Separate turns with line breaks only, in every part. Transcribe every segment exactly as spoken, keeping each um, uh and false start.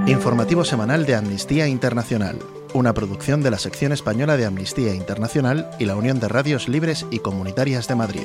Informativo semanal de Amnistía Internacional, una producción de la sección española de Amnistía Internacional y la Unión de Radios Libres y Comunitarias de Madrid.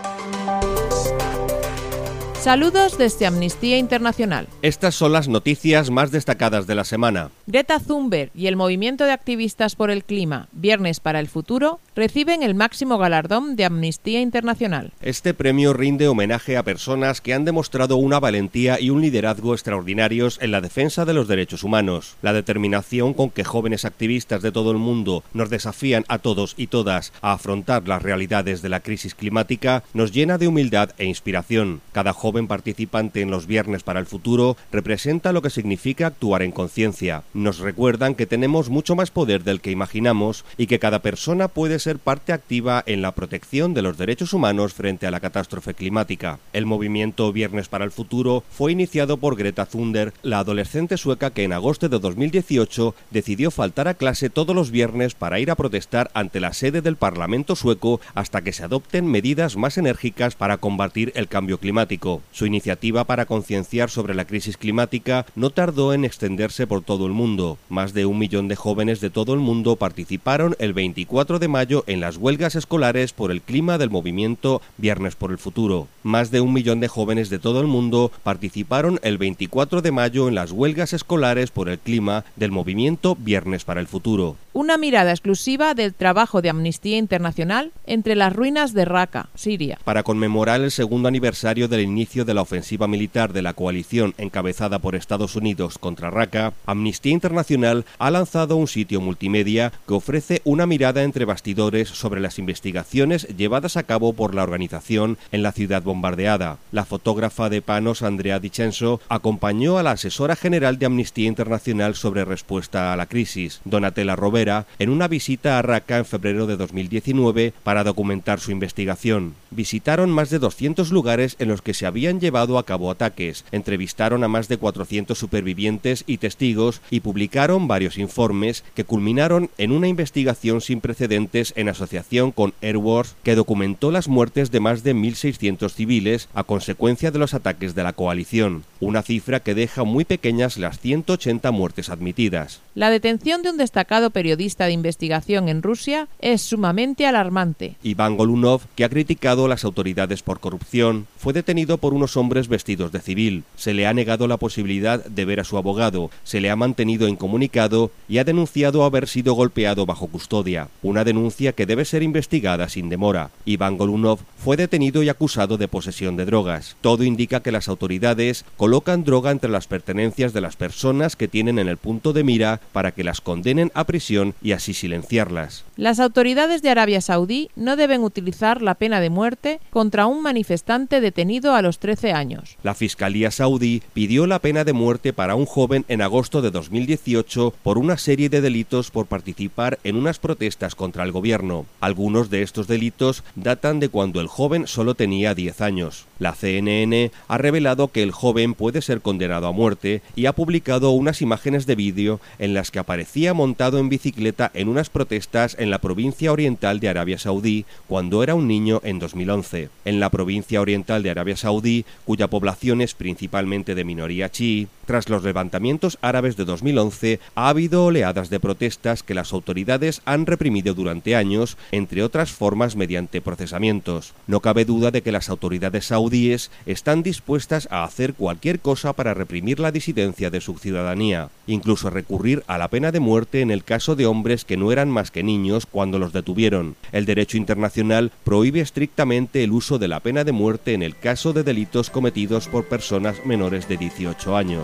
Saludos desde Amnistía Internacional.
Estas son las noticias más destacadas de la semana.
Greta Thunberg y el movimiento de activistas por el clima, Viernes para el Futuro, reciben el máximo galardón de Amnistía Internacional.
Este premio rinde homenaje a personas que han demostrado una valentía y un liderazgo extraordinarios en la defensa de los derechos humanos. La determinación con que jóvenes activistas de todo el mundo nos desafían a todos y todas a afrontar las realidades de la crisis climática nos llena de humildad e inspiración. Cada joven participante en los Viernes para el Futuro representa lo que significa actuar en conciencia. Nos recuerdan que tenemos mucho más poder del que imaginamos y que cada persona puede ser parte activa en la protección de los derechos humanos frente a la catástrofe climática. El movimiento Viernes para el Futuro fue iniciado por Greta Thunberg, la adolescente sueca que en agosto de dos mil dieciocho decidió faltar a clase todos los viernes para ir a protestar ante la sede del Parlamento sueco hasta que se adopten medidas más enérgicas para combatir el cambio climático. Su iniciativa para concienciar sobre la crisis climática no tardó en extenderse por todo el mundo. Más de un millón de jóvenes de todo el mundo participaron el veinticuatro de mayo en las huelgas escolares por el clima del movimiento Viernes por el Futuro. Más de un millón de jóvenes de todo el mundo participaron el veinticuatro de mayo en las huelgas escolares por el clima del movimiento Viernes para el Futuro.
Una mirada exclusiva del trabajo de Amnistía Internacional entre las ruinas de Raqqa, Siria.
Para conmemorar el segundo aniversario del inicio de la ofensiva militar de la coalición encabezada por Estados Unidos contra Raqqa, Amnistía Internacional ha lanzado un sitio multimedia que ofrece una mirada entre bastidores sobre las investigaciones llevadas a cabo por la organización en la ciudad bombardeada. La fotógrafa de Panos, Andrea Dicenzo, acompañó a la asesora general de Amnistía Internacional sobre respuesta a la crisis, Donatella Rovera, en una visita a Raqqa en febrero de dos mil diecinueve para documentar su investigación. Visitaron más de doscientos lugares en los que se habían llevado a cabo ataques, entrevistaron a más de cuatrocientos supervivientes y testigos y publicaron varios informes que culminaron en una investigación sin precedentes en asociación con Airwars que documentó las muertes de más de mil seiscientos civiles a consecuencia de los ataques de la coalición, una cifra que deja muy pequeñas las ciento ochenta muertes admitidas.
La detención de un destacado periodista de investigación en Rusia es sumamente alarmante.
Iván Golunov, que ha criticado a las autoridades por corrupción, fue detenido por unos hombres vestidos de civil. Se le ha negado la posibilidad de ver a su abogado, se le ha mantenido incomunicado y ha denunciado haber sido golpeado bajo custodia, una denuncia que debe ser investigada sin demora. Iván Golunov fue detenido y acusado de posesión de drogas. Todo indica que las autoridades colocan droga entre las pertenencias de las personas que tienen en el punto de mira para que las condenen a prisión y así silenciarlas.
Las autoridades de Arabia Saudí no deben utilizar la pena de muerte contra un manifestante detenido a los trece años.
La Fiscalía saudí pidió la pena de muerte para un joven en agosto de dos mil dieciocho por una serie de delitos por participar en unas protestas contra el gobierno. Algunos de estos delitos datan de cuando el joven solo tenía diez años. La C N N ha revelado que el joven puede ser condenado a muerte y ha publicado unas imágenes de vídeo en las que aparecía montado en bicicleta en unas protestas en la provincia oriental de Arabia Saudí cuando era un niño en dos mil once. En la provincia oriental de Arabia Saudí, cuya población es principalmente de minoría chií, tras los levantamientos árabes de dos mil once ha habido oleadas de protestas que las autoridades han reprimido durante años, entre otras formas mediante procesamientos. No cabe duda de que las autoridades saudíes están dispuestas a hacer cualquier cosa para reprimir la disidencia de su ciudadanía, incluso recurrir a la pena de muerte en el caso de hombres que no eran más que niños cuando los detuvieron. El derecho internacional prohíbe estrictamente el uso de la pena de muerte en el caso de delitos cometidos por personas menores de dieciocho años.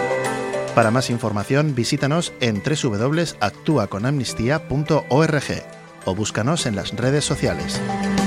Para más información, visítanos en doble u doble u doble u punto actúa con amnistía punto org o búscanos en las redes sociales.